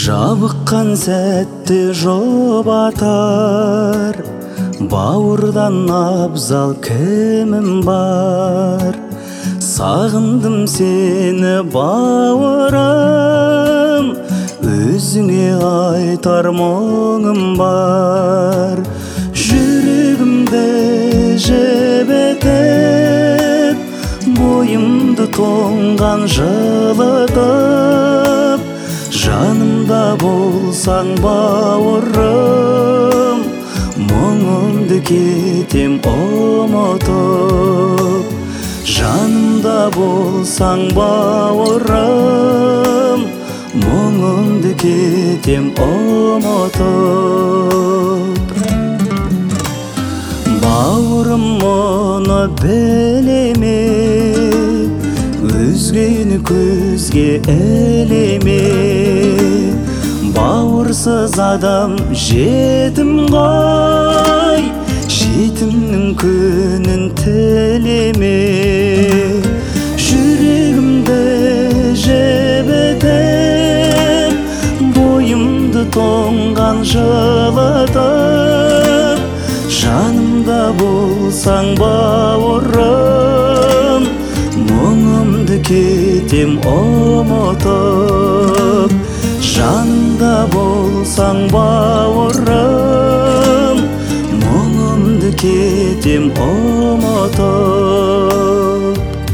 Жабыққан сәтте жұбатар, бауырдан абзал кімім бар. Сағындым сені бауырым, өзіңе айтар мұңым бар. Жүрегімді жебетіп, бойымды тоңған жылытып, жанымда болсаң бауырым, мұңымды кетем ұмытып. Жанымда болсаң бауырым, мұңымды кетем ұмытып. Бауырым мұны білеме, өзгені көзге ілеме. Бауырсыз адам жетім ғой, жетімнің күнін тілеме. Жүрегімді жебетіп, бойымды тоңған жылытып, жанымда болсаң бауырым, мұңымды кетем ұмытып. Жанымда болсаң бауырым, мұңымды кетем ұмытып.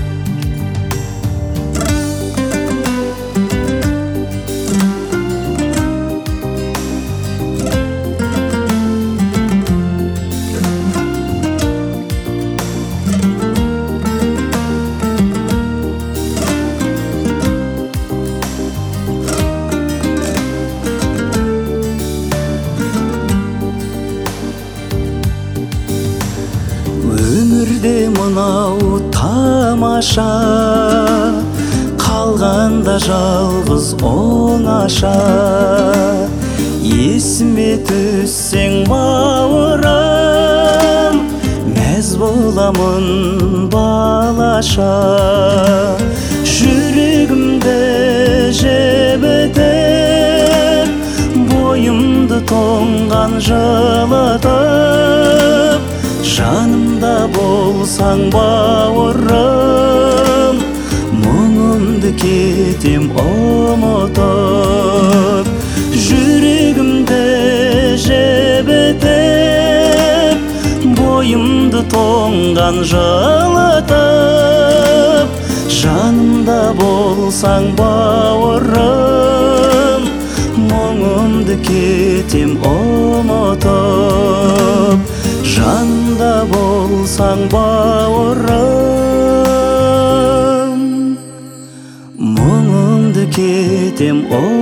Өмірде мынау тамаша, қалғанда жалғыз оңаша. Есіме түссең бауырым, мәз боламын балаша. Жүрегімді жебетіп, бойымды тоңған жылытып, жанымда болсаң бауырым, мұңымды кетем ұмытып. Жүрегімді жебетіп, бойымды тоңған жылытып, жанымда болсаң бауырым, мұңымды кетем ұмытып. Жанымда болсаң бауырым, мұңымды кетем